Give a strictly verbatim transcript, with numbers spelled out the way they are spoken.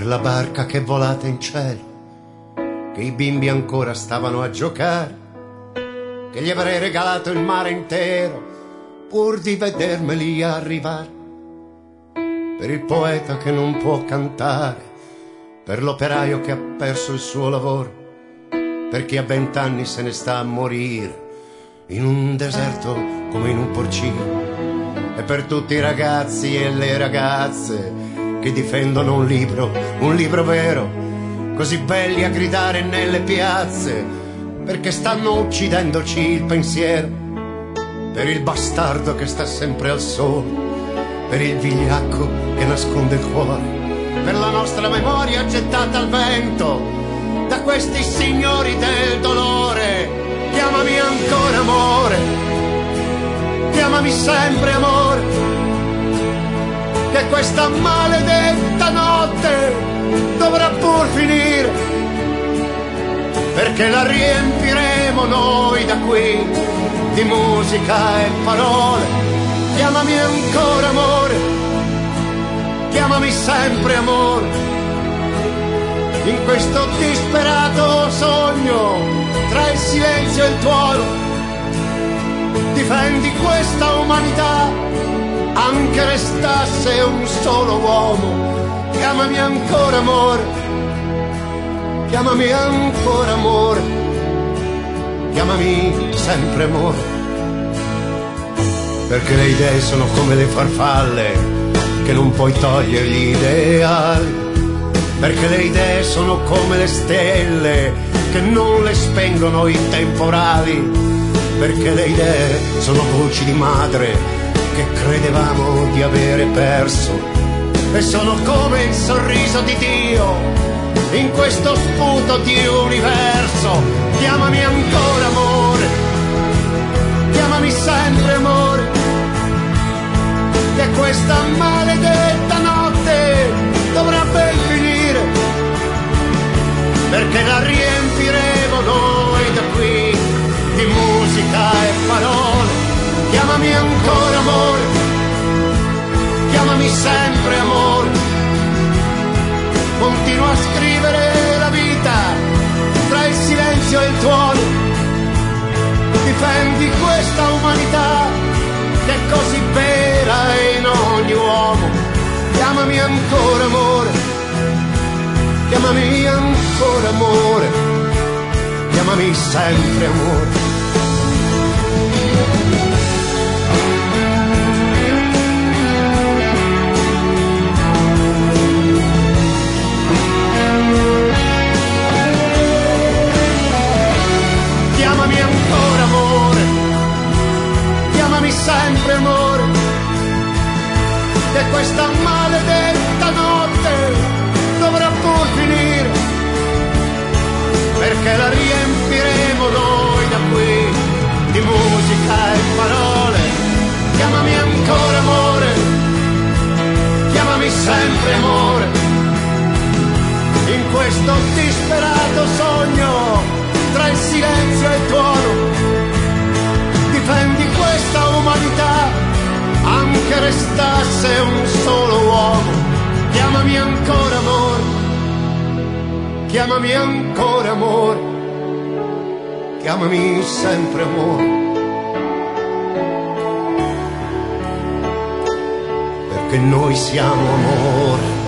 la barca che volata in cielo, che i bimbi ancora stavano a giocare, che gli avrei regalato il mare intero pur di vedermeli arrivare. Per il poeta che non può cantare, per l'operaio che ha perso il suo lavoro, per chi a vent'anni se ne sta a morire in un deserto come in un porcino, e per tutti i ragazzi e le ragazze che difendono un libro, un libro vero, così belli a gridare nelle piazze, perché stanno uccidendoci il pensiero, per il bastardo che sta sempre al sole, per il vigliacco che nasconde il cuore, per la nostra memoria gettata al vento da questi signori del dolore. Chiamami ancora amore, chiamami sempre amore, che questa maledetta notte dovrà pur finire, perché la riempiremo noi da qui di musica e parole. Chiamami ancora amore, chiamami sempre amore, in questo disperato sogno tra il silenzio e il tuono. Difendi questa umanità, anche restasse un solo uomo. Chiamami ancora amore, chiamami ancora amore, chiamami sempre amore, perché le idee sono come le farfalle che non puoi togliere gli ideali, perché le idee sono come le stelle che non le spengono i temporali, perché le idee sono voci di madre che credevamo di avere perso, e sono come il sorriso di Dio in questo sputo di universo. Chiamami ancora amore, chiamami sempre amore, che questa maledetta notte dovrà ben finire, perché la riempiremo noi da qui di musica e parole. Chiamami ancora amore, chiamami sempre amore, continua a scrivere la vita tra il silenzio e il tuono. Difendi questa umanità che è così vera in ogni uomo. Chiamami ancora amore, chiamami ancora amore, chiamami sempre amore. Chiamami ancora amore, chiamami sempre amore, che questa maledetta notte dovrà pur finire, perché la riempiremo noi da qui di musica e parole. Chiamami ancora amore, chiamami sempre amore, in questo disperato sogno tra il silenzio e il tuono. Difendi questa umanità, anche restasse un solo uomo. Chiamami ancora amore, chiamami ancora amore, chiamami sempre amore, perché noi siamo amore.